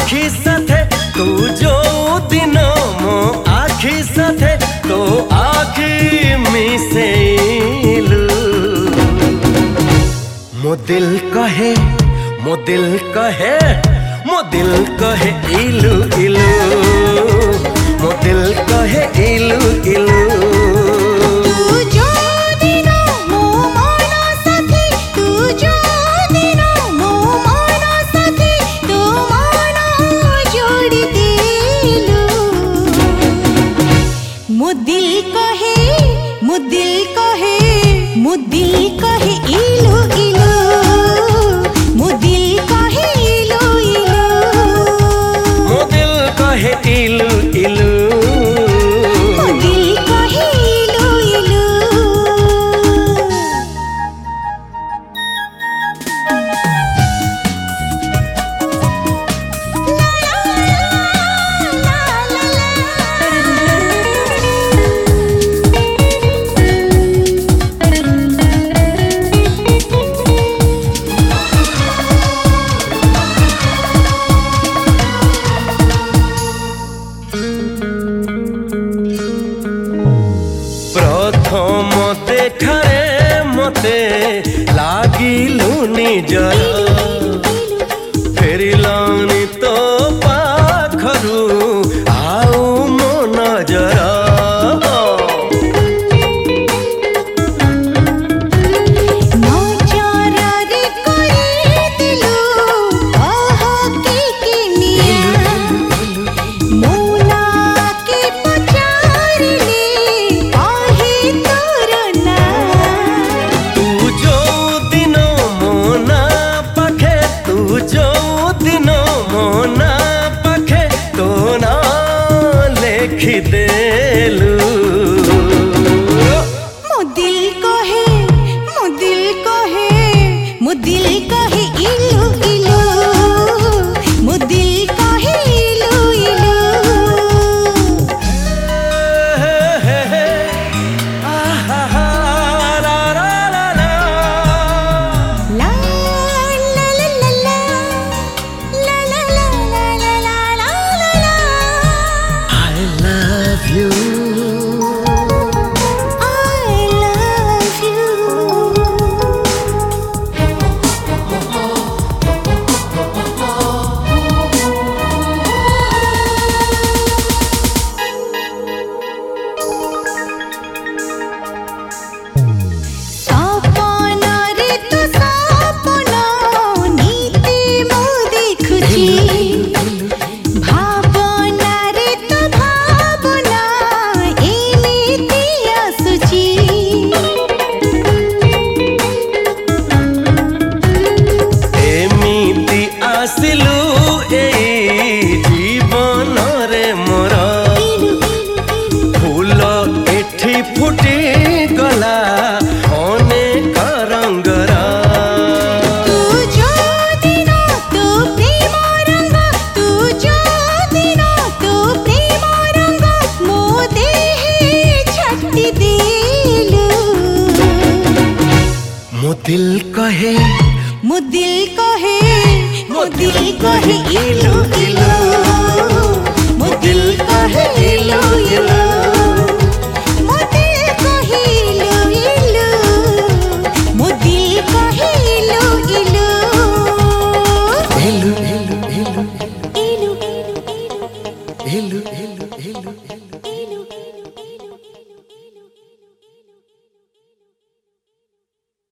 आखि साथे तू जो दिन मो आखि साथे तो आखि मिसेलु मो दिल कहे मो दिल कहे मो दिल कहे इलु इलु मो दिल कहे इलु इलु मो दिल कहे मो दिल कहे मो दिल कहे इलु इलु मो दिल कहे इलु इलु मो दिल कहे इलु इलु मो दिल कहे इलु इलु प्रथम देखारे मते लागिलु निजर फेरिलानी तो पाखरु आउ मो नजर देलु मो दिल कहे मो दिल कहे मो दिल कहे इलु इलु मो दिल कहे इलु इलु ला ला ला ला ला ला ला ला ला ला ला ला ला ला ला I love you आसिलु एई जीवन रे मोर फूल एठी फुटी गला अनेक रंगर तू जो दिन तू प्रेम रंग तू जो दिन तू प्रेम रंग मो देहे छट्टी देलु मो दिल कहे मो दिल कहे मो दिल कहे इलु इलु मो दिल कहे